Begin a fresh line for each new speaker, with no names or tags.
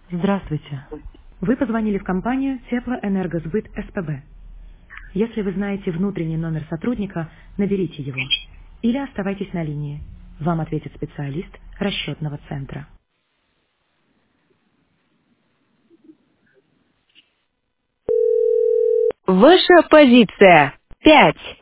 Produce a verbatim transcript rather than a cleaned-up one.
Здравствуйте. Вы позвонили в компанию Теплоэнергосбыт СПБ. Если вы знаете внутренний номер сотрудника, наберите его. Или оставайтесь на линии. Вам ответит специалист расчетного центра.
Ваша позиция. Пять.